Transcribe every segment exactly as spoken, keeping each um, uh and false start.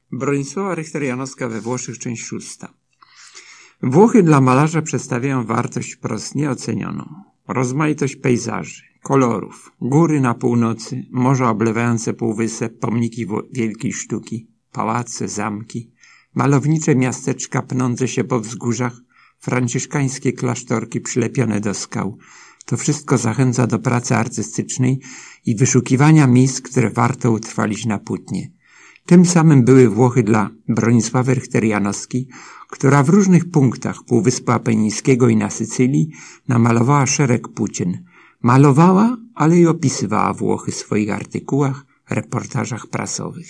Bronisława Richter-Janowska we Włoszech, część szósta. Włochy dla malarza przedstawiają wartość wprost nieocenioną. Rozmaitość pejzaży, kolorów, góry na północy, morza oblewające półwysep, pomniki wielkiej sztuki, pałace, zamki, malownicze miasteczka pnące się po wzgórzach, franciszkańskie klasztorki przylepione do skał. To wszystko zachęca do pracy artystycznej i wyszukiwania miejsc, które warto utrwalić na płótnie. Tym samym były Włochy dla Bronisławy Richter-Janowskiej, która w różnych punktach Półwyspu Apenińskiego i na Sycylii namalowała szereg płócien. Malowała, ale i opisywała Włochy w swoich artykułach, reportażach prasowych.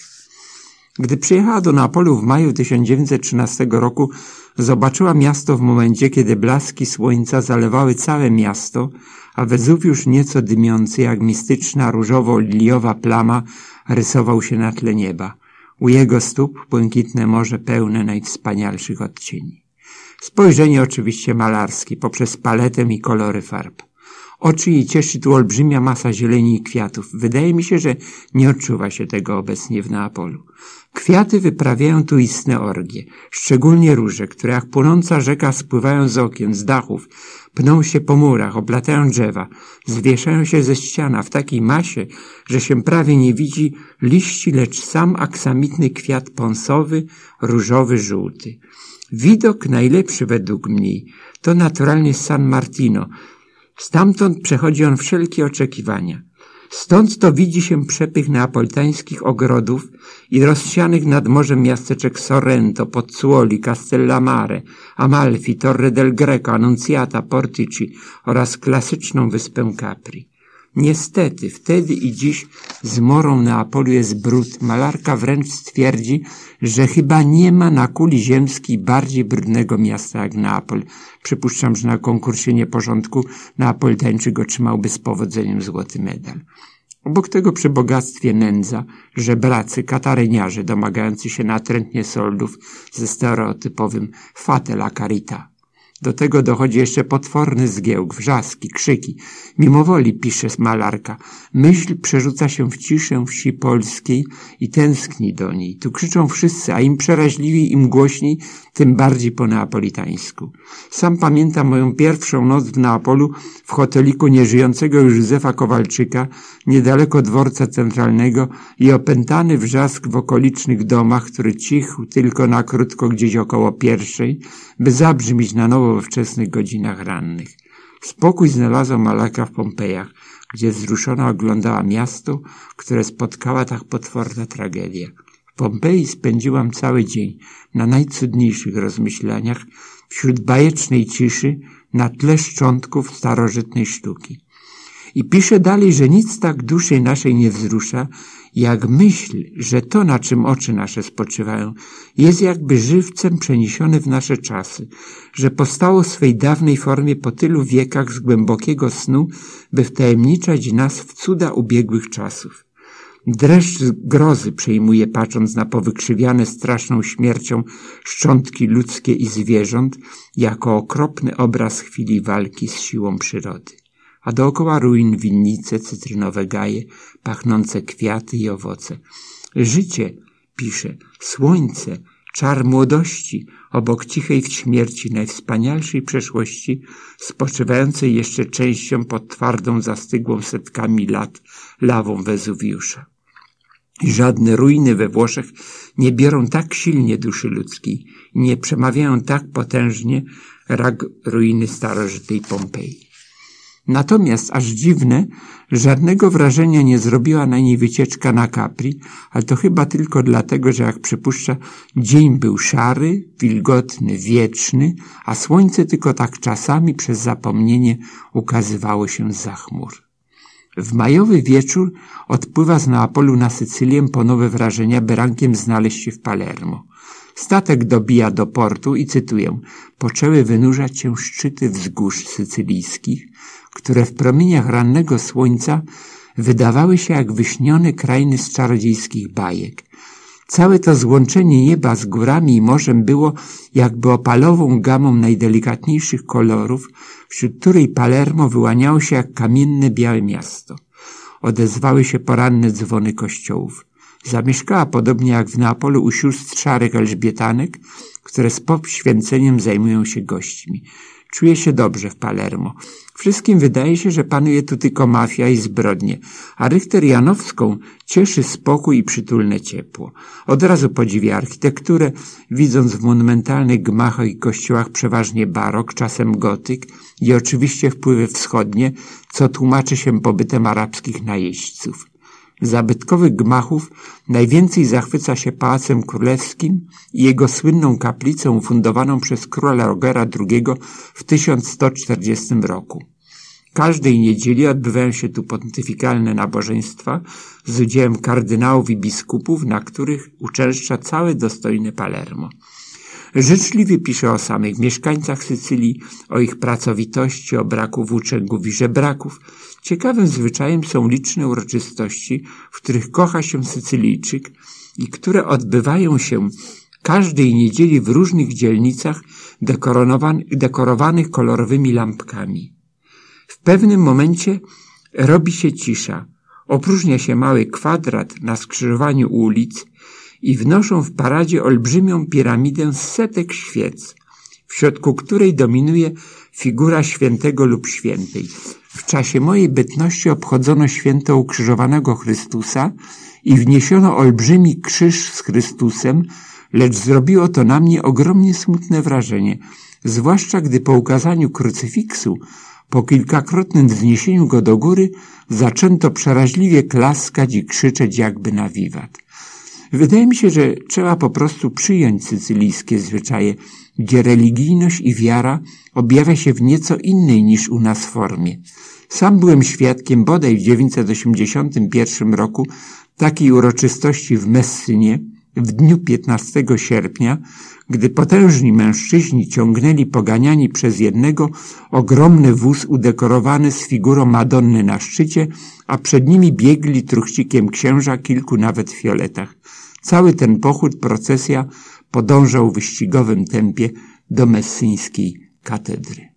Gdy przyjechała do Neapolu w maju tysiąc dziewięćset trzynastego roku, zobaczyła miasto w momencie, kiedy blaski słońca zalewały całe miasto, a Wezuwiusz, nieco dymiący jak mistyczna różowo-liliowa plama, rysował się na tle nieba. U jego stóp błękitne morze pełne najwspanialszych odcieni. Spojrzenie oczywiście malarskie, poprzez paletę i kolory farb. Oczy jej cieszy tu olbrzymia masa zieleni i kwiatów. Wydaje mi się, że nie odczuwa się tego obecnie w Neapolu. Kwiaty wyprawiają tu istne orgie, szczególnie róże, które jak płonąca rzeka spływają z okien, z dachów, pną się po murach, oplatają drzewa, zwieszają się ze ściana w takiej masie, że się prawie nie widzi liści, lecz sam aksamitny kwiat pąsowy, różowy, żółty. Widok najlepszy według mnie to naturalnie San Martino. Stamtąd przechodzi on wszelkie oczekiwania. Stąd to widzi się przepych neapolitańskich ogrodów i rozsianych nad morzem miasteczek Sorrento, Pozzuoli, Castellammare, Amalfi, Torre del Greco, Annunziata, Portici oraz klasyczną wyspę Capri. Niestety, wtedy i dziś zmorą Neapolu jest brud. Malarka wręcz stwierdzi, że chyba nie ma na kuli ziemskiej bardziej brudnego miasta jak Neapol. Przypuszczam, że na konkursie nieporządku Neapolitańczyk otrzymałby z powodzeniem złoty medal. Obok tego przy bogactwie nędza, żebracy, kataryniarze domagający się natrętnie soldów ze stereotypowym fate la carità. Do tego dochodzi jeszcze potworny zgiełk, wrzaski, krzyki. Mimowoli, pisze malarka, myśl przerzuca się w ciszę wsi polskiej i tęskni do niej. Tu krzyczą wszyscy, a im przeraźliwiej, im głośniej, tym bardziej po neapolitańsku. Sam pamiętam moją pierwszą noc w Neapolu w hoteliku nieżyjącego już Józefa Kowalczyka, niedaleko dworca centralnego i opętany wrzask w okolicznych domach, który cichł tylko na krótko gdzieś około pierwszej, by zabrzmieć na nowo we wczesnych godzinach rannych. Spokój znalazła malarka w Pompejach, gdzie wzruszona oglądała miasto, które spotkała tak potworna tragedia. W Pompeji spędziłam cały dzień na najcudniejszych rozmyślaniach, wśród bajecznej ciszy, na tle szczątków starożytnej sztuki. I pisze dalej, że nic tak duszy naszej nie wzrusza, jak myśl, że to, na czym oczy nasze spoczywają, jest jakby żywcem przeniesione w nasze czasy, że powstało w swej dawnej formie po tylu wiekach z głębokiego snu, by wtajemniczać nas w cuda ubiegłych czasów. Dreszcz grozy przejmuje, patrząc na powykrzywiane straszną śmiercią szczątki ludzkie i zwierząt, jako okropny obraz chwili walki z siłą przyrody. A dookoła ruin winnice, cytrynowe gaje, pachnące kwiaty i owoce. Życie, pisze, słońce, czar młodości, obok cichej śmierci najwspanialszej przeszłości, spoczywającej jeszcze częścią pod twardą, zastygłą setkami lat lawą Wezuwiusza. I żadne ruiny we Włoszech nie biorą tak silnie duszy ludzkiej i nie przemawiają tak potężnie jak ruiny starożytnej Pompeji. Natomiast, aż dziwne, żadnego wrażenia nie zrobiła na niej wycieczka na Capri, ale to chyba tylko dlatego, że jak przypuszcza, dzień był szary, wilgotny, wieczny, a słońce tylko tak czasami przez zapomnienie ukazywało się zza chmur. W majowy wieczór odpływa z Neapolu na Sycylię po nowe wrażenia, by rankiem znaleźć się w Palermo. Statek dobija do portu i, cytuję, poczęły wynurzać się szczyty wzgórz sycylijskich, które w promieniach rannego słońca wydawały się jak wyśnione krainy z czarodziejskich bajek. Całe to złączenie nieba z górami i morzem było jakby opalową gamą najdelikatniejszych kolorów, wśród której Palermo wyłaniało się jak kamienne białe miasto. Odezwały się poranne dzwony kościołów. Zamieszkała podobnie jak w Neapolu u sióstr szarych elżbietanek, które z poświęceniem zajmują się gośćmi. Czuję się dobrze w Palermo. Wszystkim wydaje się, że panuje tu tylko mafia i zbrodnie, a Richter Janowską cieszy spokój i przytulne ciepło. Od razu podziwia architekturę, widząc w monumentalnych gmachach i kościołach przeważnie barok, czasem gotyk i oczywiście wpływy wschodnie, co tłumaczy się pobytem arabskich najeźdźców. Z zabytkowych gmachów najwięcej zachwyca się Pałacem Królewskim i jego słynną kaplicą ufundowaną przez króla Rogera drugiego w tysiąc sto czterdziestym roku. Każdej niedzieli odbywają się tu pontyfikalne nabożeństwa z udziałem kardynałów i biskupów, na których uczęszcza całe dostojne Palermo. Życzliwie pisze o samych mieszkańcach Sycylii, o ich pracowitości, o braku włóczęgów i żebraków. Ciekawym zwyczajem są liczne uroczystości, w których kocha się Sycylijczyk i które odbywają się każdej niedzieli w różnych dzielnicach dekorowanych kolorowymi lampkami. W pewnym momencie robi się cisza, opróżnia się mały kwadrat na skrzyżowaniu ulic i wnoszą w paradzie olbrzymią piramidę z setek świec, w środku której dominuje figura świętego lub świętej. W czasie mojej bytności obchodzono święto ukrzyżowanego Chrystusa i wniesiono olbrzymi krzyż z Chrystusem, lecz zrobiło to na mnie ogromnie smutne wrażenie, zwłaszcza gdy po ukazaniu krucyfiksu, po kilkakrotnym wzniesieniu go do góry, zaczęto przeraźliwie klaskać i krzyczeć jakby na wiwat. Wydaje mi się, że trzeba po prostu przyjąć sycylijskie zwyczaje, gdzie religijność i wiara objawia się w nieco innej niż u nas formie. Sam byłem świadkiem bodaj w tysiąc dziewięćset osiemdziesiątym pierwszym roku takiej uroczystości w Messynie w dniu piętnastego sierpnia, gdy potężni mężczyźni ciągnęli poganiani przez jednego ogromny wóz udekorowany z figurą Madonny na szczycie, a przed nimi biegli truchcikiem księża, kilku nawet w fioletach. Cały ten pochód, procesja podążał w wyścigowym tempie do messyńskiej katedry.